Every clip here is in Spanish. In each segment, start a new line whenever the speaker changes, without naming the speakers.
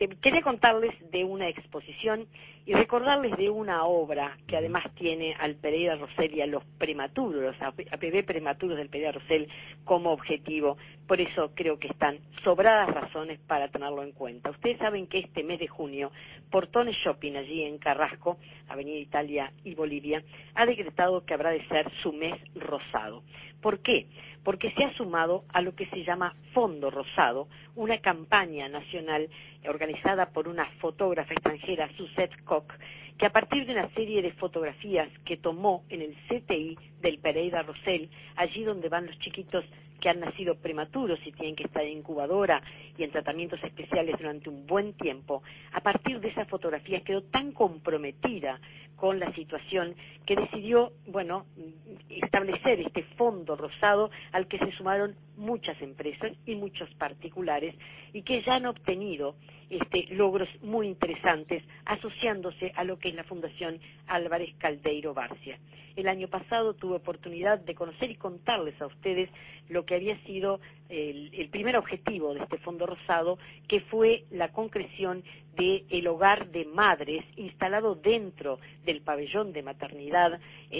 Quería contarles de una exposición y recordarles de una obra que además tiene al Pereira Rosell y a los prematuros, a bebés prematuros del Pereira Rosell como objetivo. Por eso creo que están sobradas razones para tenerlo en cuenta. Ustedes saben que este mes de junio, Portones Shopping, allí en Carrasco, Avenida Italia y Bolivia, ha decretado que habrá de ser su mes rosado. ¿Por qué? Porque se ha sumado a lo que se llama Fondo Rosado, una campaña nacional organizada por una fotógrafa extranjera, Suzette Koch, que a partir de una serie de fotografías que tomó en el CTI del Pereira Rosell, allí donde van los chiquitos que han nacido prematuros y tienen que estar en incubadora y en tratamientos especiales durante un buen tiempo, a partir de esas fotografías quedó tan comprometida con la situación que decidió, establecer este fondo rosado al que se sumaron muchas empresas y muchos particulares y que ya han obtenido logros muy interesantes asociándose a lo que es la Fundación Álvarez Caldeiro Barcia. El año pasado tuve oportunidad de conocer y contarles a ustedes lo que había sido el primer objetivo de este Fondo Rosado, que fue la concreción del hogar de madres instalado dentro del pabellón de maternidad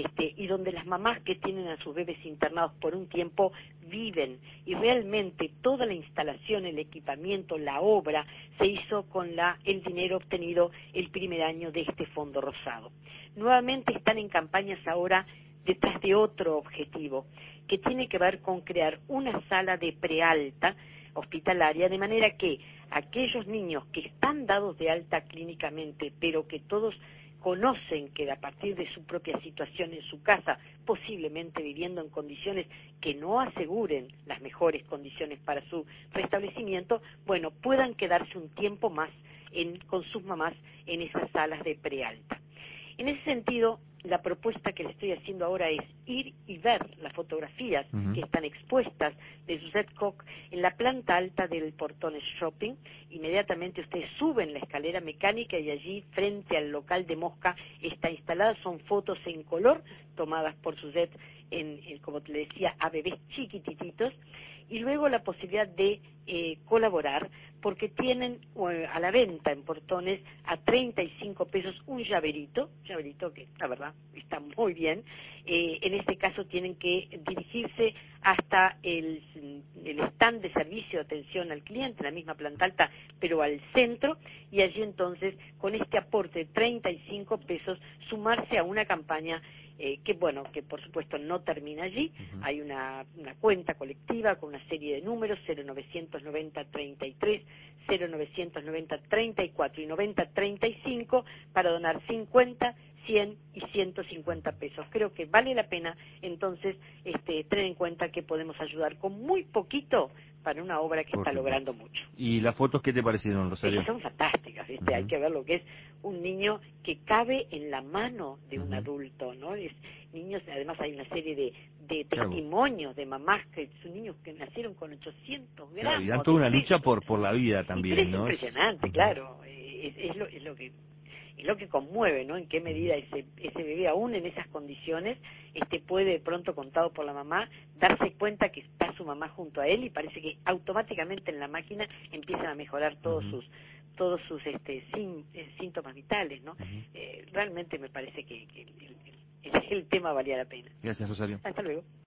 y donde las mamás que tienen a sus bebés internados por un tiempo viven, y realmente toda la instalación, el equipamiento, la obra se hizo con el dinero obtenido el primer año de este Fondo Rosado. Nuevamente están en campañas ahora detrás de otro objetivo, que tiene que ver con crear una sala de prealta hospitalaria, de manera que aquellos niños que están dados de alta clínicamente, pero que todos conocen que a partir de su propia situación en su casa, posiblemente viviendo en condiciones que no aseguren las mejores condiciones para su restablecimiento, puedan quedarse un tiempo más con sus mamás en esas salas de prealta. En ese sentido, la propuesta que le estoy haciendo ahora es ir y ver las fotografías que están expuestas de Suzette Koch en la planta alta del Portones Shopping. Inmediatamente ustedes suben la escalera mecánica y allí, frente al local de Mosca, está instalada. Son fotos en color tomadas por Suzette, como le decía, a bebés chiquititos. Y luego la posibilidad de colaborar, porque tienen a la venta en Portones a 35 pesos un llaverito que la verdad está muy bien. En este caso tienen que dirigirse hasta el stand de servicio de atención al cliente, en la misma planta alta, pero al centro, y allí entonces, con este aporte de 35 pesos, sumarse a una campaña que por supuesto no termina allí. Hay una cuenta colectiva con una serie de números, 0990-33, 0990-34 y 90-35, para donar 50, 100 y 150 pesos. Creo que vale la pena entonces tener en cuenta que podemos ayudar con muy poquito para una obra que está logrando mucho.
¿Y las fotos qué te parecieron, Rosario?
Son fantásticas, Hay que ver lo que es un niño que cabe en la mano de un adulto, ¿no? Niños, además hay una serie de testimonios de mamás que son niños que nacieron con 800 gramos.
Y dan toda una lucha por la vida también,
pero es
¿no?
Impresionante, claro. Es lo que conmueve, ¿no? En qué medida ese bebé, aún en esas condiciones, puede, de pronto, contado por la mamá, darse cuenta que está su mamá junto a él, y parece que automáticamente en la máquina empiezan a mejorar todos sus síntomas vitales, ¿no? Realmente me parece que el tema valía la pena.
Gracias, Rosario.
Hasta luego.